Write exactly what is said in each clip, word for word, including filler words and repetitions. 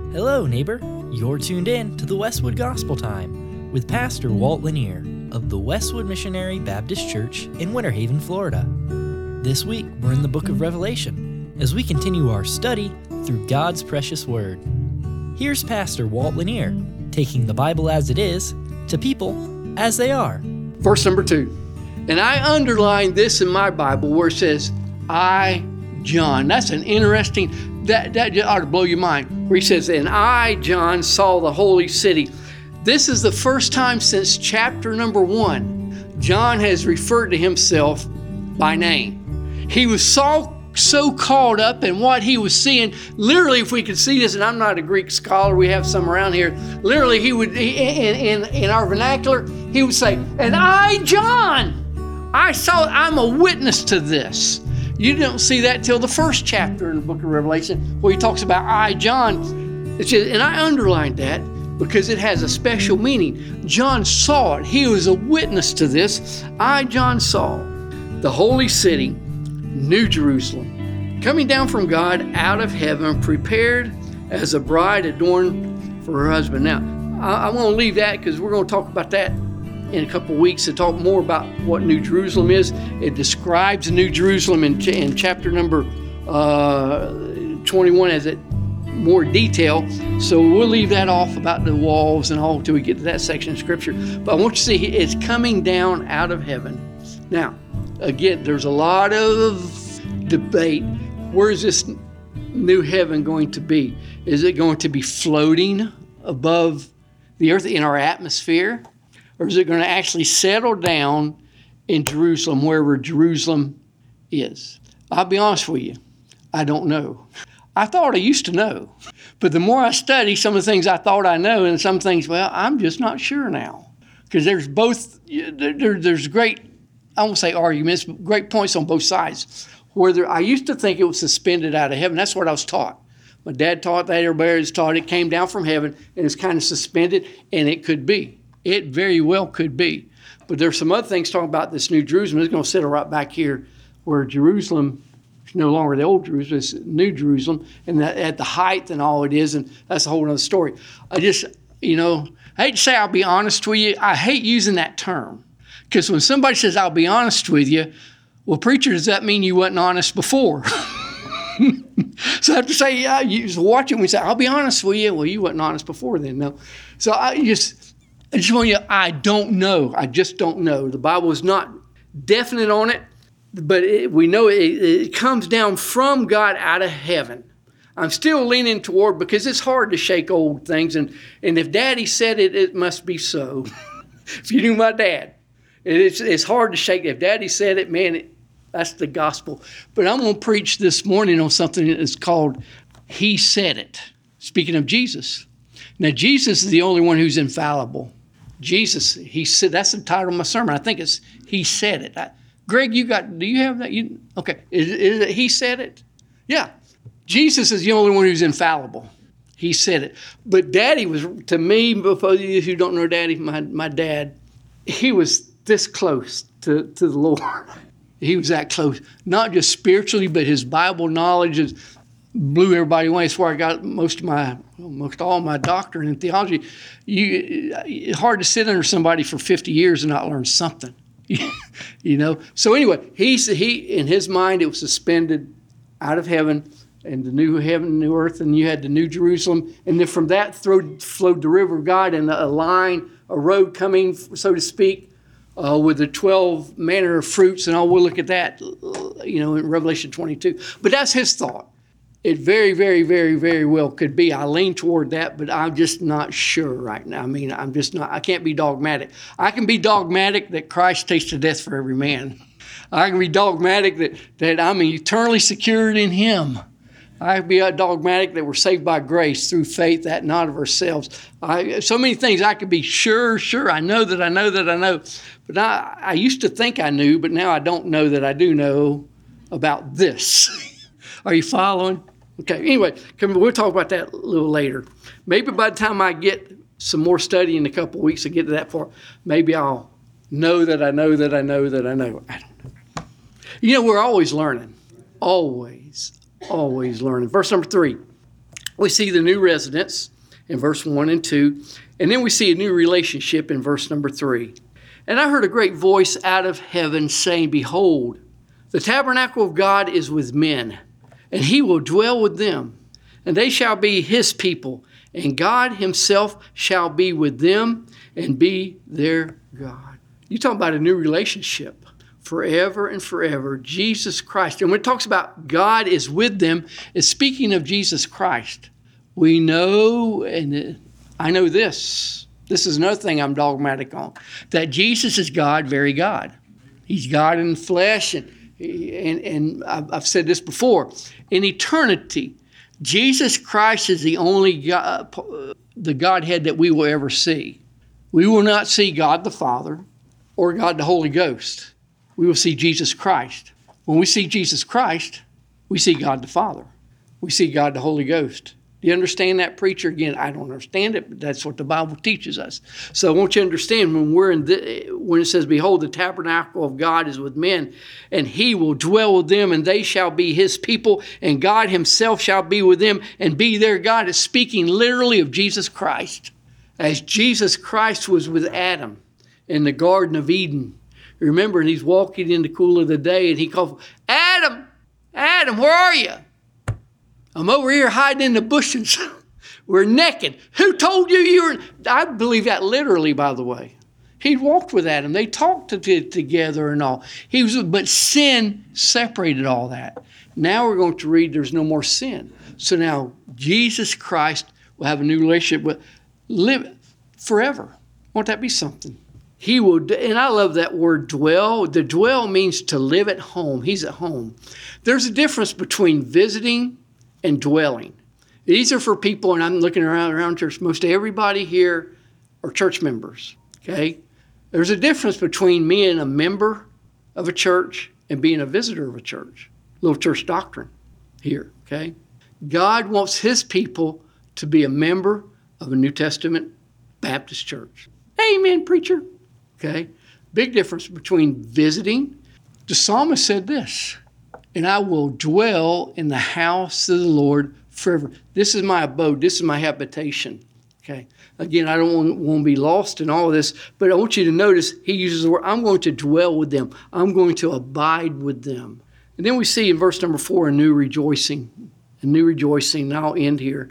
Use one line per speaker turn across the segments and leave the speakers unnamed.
Hello, neighbor. You're tuned in to the Westwood Gospel Time with Pastor Walt Lanier of the Westwood Missionary Baptist Church in Winter Haven, Florida. This week, we're in the book of Revelation as we continue our study through God's precious Word. Here's Pastor Walt Lanier taking the Bible as it is to people as they are.
Verse number two. And I underlined this in my Bible where it says, I, John. That's an interesting, that, that ought to blow your mind. Where he says, and I, John, saw the holy city. This is the first time since chapter number one, John has referred to himself by name. He was so, so caught up in what he was seeing. Literally, if we could see this, and I'm not a Greek scholar, we have some around here. Literally, he would, he, in, in, in our vernacular, he would say, and I, John, I saw, I'm a witness to this. You don't see that till the first chapter in the book of Revelation where he talks about I, John. It's just, and I underlined that because it has a special meaning. John saw it. He was a witness to this. I, John, saw the holy city, New Jerusalem, coming down from God out of heaven, prepared as a bride adorned for her husband. Now, I, I want to leave that because we're going to talk about that in a couple of weeks to talk more about what New Jerusalem is. It describes New Jerusalem in, in chapter number uh, twenty-one as it more detail. So we'll leave that off about the walls and all until we get to that section of Scripture. But I want you to see it's coming down out of heaven. Now, again, there's a lot of debate. Where is this new heaven going to be? Is it going to be floating above the earth in our atmosphere? Or is it going to actually settle down in Jerusalem, wherever Jerusalem is? I'll be honest with you, I don't know. I thought I used to know. But the more I study some of the things I thought I know, and some things, well, I'm just not sure now. Because there's both, there, there's great, I won't say arguments, but great points on both sides. Where there, I used to think it was suspended out of heaven. That's what I was taught. My dad taught that, everybody was taught it came down from heaven, and it's kind of suspended, and it could be. It very well could be. But there's some other things talking about this New Jerusalem. It's going to settle right back here where Jerusalem is no longer the old Jerusalem, it's New Jerusalem, and that, at the height and all it is, and that's a whole other story. I just, you know, I hate to say I'll be honest with you. I hate using that term. Because when somebody says, I'll be honest with you, well, preacher, does that mean you wasn't honest before? So I have to say, yeah, you just watch it and we say, I'll be honest with you. Well, you wasn't honest before then, no. So I just... I just want you, I don't know. I just don't know. The Bible is not definite on it, but it, we know it, it comes down from God out of heaven. I'm still leaning toward, because it's hard to shake old things, and, and if Daddy said it, it must be so. If you knew my dad, it's, it's hard to shake. If Daddy said it, man, it, that's the gospel. But I'm going to preach this morning on something that is called He Said It. Speaking of Jesus. Now, Jesus is the only one who's infallible. Jesus, he said, that's the title of my sermon. I think it's He Said It. I, Greg, you got, do you have that? You, okay, is, is it He Said It? Yeah. Jesus is the only one who's infallible. He said it. But Daddy was, to me, for you who don't know Daddy, my, my dad, he was this close to, to the Lord. He was that close, not just spiritually, but his Bible knowledge is, blew everybody away. That's where I got most of my, most all my doctrine in theology. You, it's hard to sit under somebody for fifty years and not learn something, you know. So anyway, he he in his mind it was suspended out of heaven, and the new heaven, new earth, and you had the New Jerusalem, and then from that flowed, flowed the river of God, and a line, a road coming, so to speak, uh, with the twelve manner of fruits, and all. We'll look at that, you know, in Revelation twenty-two. But that's his thought. It very, very, very, very well could be. I lean toward that, but I'm just not sure right now. I mean, I'm just not, I can't be dogmatic. I can be dogmatic that Christ tasted death for every man. I can be dogmatic that, that I'm eternally secured in Him. I can be dogmatic that we're saved by grace through faith, that not of ourselves. I, so many things I could be sure, sure, I know that I know that I know. But I, I used to think I knew, but now I don't know that I do know about this. Are you following? Okay, anyway, come, we'll talk about that a little later. Maybe by the time I get some more study in a couple of weeks to get to that far, maybe I'll know that I know that I know that I know. I don't know. You know, we're always learning. Always, always learning. Verse number three. We see the new residence in verse one and two, and then we see a new relationship in verse number three. And I heard a great voice out of heaven saying, Behold, the tabernacle of God is with men, and he will dwell with them, and they shall be his people, and God himself shall be with them and be their God. You talk about a new relationship forever and forever. Jesus Christ. And when it talks about God is with them, it's speaking of Jesus Christ. We know, and I know this, this is another thing I'm dogmatic on, that Jesus is God, very God. He's God in flesh, and, and, and I've said this before. In eternity, Jesus Christ is the only God, the Godhead that we will ever see. We will not see God the Father or God the Holy Ghost. We will see Jesus Christ. When we see Jesus Christ, we see God the Father. We see God the Holy Ghost. Do you understand that, preacher? Again, I don't understand it, but that's what the Bible teaches us. So I want you to understand when we're in the, when it says, Behold, the tabernacle of God is with men, and he will dwell with them, and they shall be his people, and God himself shall be with them and be their God. It's speaking literally of Jesus Christ. As Jesus Christ was with Adam in the Garden of Eden. Remember, and he's walking in the cool of the day, and he called, Adam, Adam, where are you? I'm over here hiding in the bushes. We're naked. Who told you you were? I believe that literally, by the way. He walked with Adam. They talked together and all. He was, but sin separated all that. Now we're going to read there's no more sin. So now Jesus Christ will have a new relationship with, live forever. Won't that be something? He will, and I love that word dwell. The dwell means to live at home. He's at home. There's a difference between visiting and dwelling. These are for people, and I'm looking around around church, most everybody here are church members, okay? There's a difference between being a member of a church and being a visitor of a church. Little church doctrine here, okay? God wants his people to be a member of a New Testament Baptist church. Amen, preacher. Okay? Big difference between visiting. The psalmist said this, and I will dwell in the house of the Lord forever. This is my abode. This is my habitation. Okay? Again, I don't want, want to be lost in all of this, but I want you to notice he uses the word, I'm going to dwell with them. I'm going to abide with them. And then we see in verse number four, a new rejoicing. A new rejoicing. And I'll end here.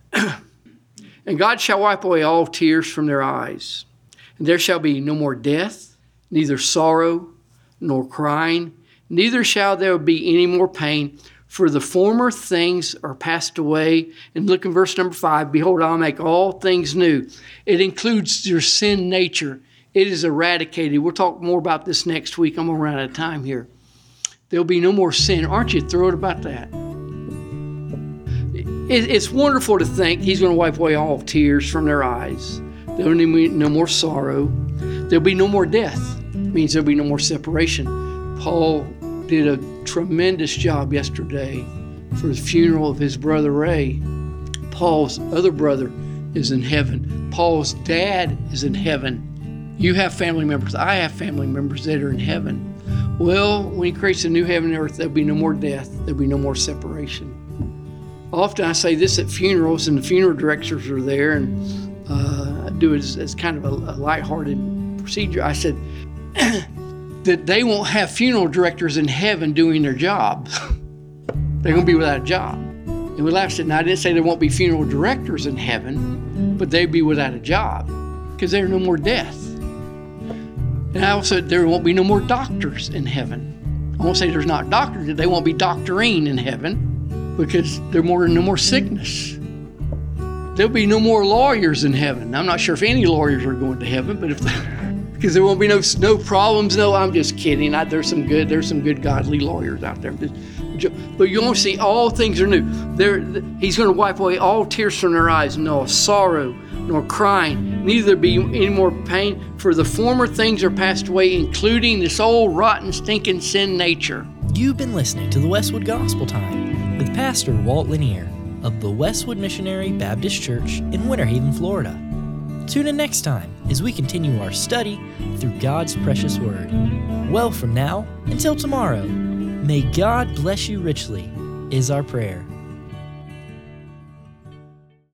And God shall wipe away all tears from their eyes. And there shall be no more death, neither sorrow, nor crying, neither shall there be any more pain, for the former things are passed away. And look in verse number five, Behold, I'll make all things new. It includes your sin nature. It is eradicated. We'll talk more about this next week. I'm going to run out of time here. There'll be no more sin. Aren't you thrilled about that? It's wonderful to think he's going to wipe away all tears from their eyes. There'll be no more sorrow. There'll be no more death. It means there'll be no more separation. Paul did a tremendous job yesterday for the funeral of his brother Ray. Paul's other brother is in heaven. Paul's dad is in heaven. You have family members. I have family members that are in heaven. Well, when he creates a new heaven and earth, there'll be no more death. There'll be no more separation. Often I say this at funerals, and the funeral directors are there, and uh, I do it as, as kind of a, a lighthearted procedure. I said that they won't have funeral directors in heaven doing their job. They're going to be without a job. And we laughed at it. Now, I didn't say there won't be funeral directors in heaven, but they'd be without a job because there's no more death. And I also said there won't be no more doctors in heaven. I won't say there's not doctors. They won't be doctoring in heaven, because there's more, no more sickness. There'll be no more lawyers in heaven. I'm not sure if any lawyers are going to heaven, but if because there won't be no no problems. No, I'm just kidding. I, there's some good there's some good godly lawyers out there. But you won't see all things are new. There, he's going to wipe away all tears from their eyes, no sorrow, nor crying, neither be any more pain. For the former things are passed away, including this old rotten, stinking sin nature.
You've been listening to the Westwood Gospel Time with Pastor Walt Lanier of the Westwood Missionary Baptist Church in Winter Haven, Florida. Tune in next time as we continue our study through God's precious Word. Well, from now until tomorrow, may God bless you richly, is our prayer.